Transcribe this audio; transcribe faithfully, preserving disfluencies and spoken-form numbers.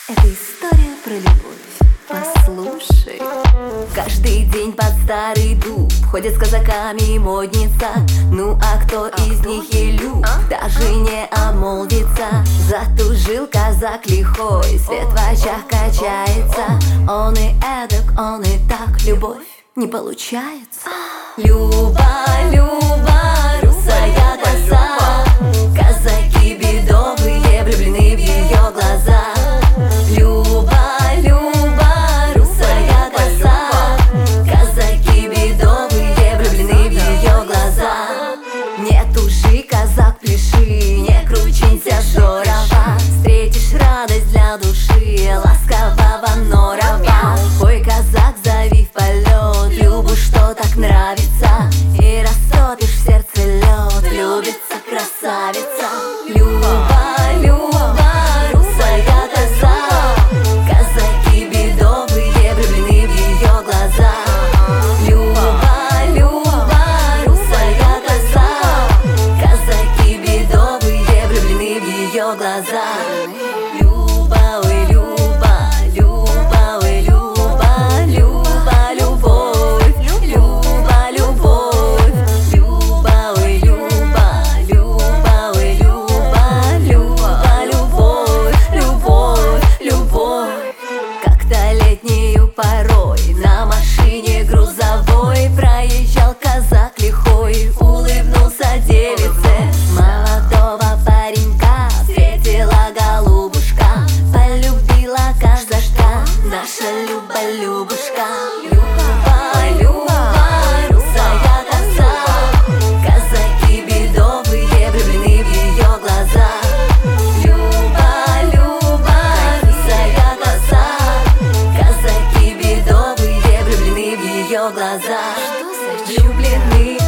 Это история про любовь, послушай. Каждый день под старый дуб ходят с казаками модница. Ну а кто а из кто? них и люб, а? даже не обмолвится. Затужил казак лихой, свет в очах качается. Он и эдак, он и так, любовь не получается. Люба, Люба, русая коса, казаки бедовые влюблены в ее глаза. Люба, Люба, русая коса, казаки бедовые влюблены в ее глаза. Не тужи, казак, пляши, не кручинься жорова. Встретишь радость для души, ласкового норова. Ой, казак, зови в полет Любу, что так нравится, и растопишь в сердце лед, влюбится красавица. Люба, Люба, русая коса, казаки бедовые влюблены в ее глаза. Люба, Люба, русая коса, казаки бедовые влюблены в ее глаза. Люба, ой, Люба, Люба, ой, Люба, Люба, любовь, Люба, любовь, Люба, ой, Люба, Люба, ой, Люба, Люба, любовь, любовь, любовь. Как-то летнею порой на машине грузовой проезжал казак лихой, улыбнулся девице молодого паренька. Встретила голубушка, полюбила казашка, наша Люба, Любушка. Люба, Люба, русая коса, казаки бедовые влюблены в ее глаза. Люба, Люба, русая коса, казаки бедовые влюблены в ее глаза. Влюблены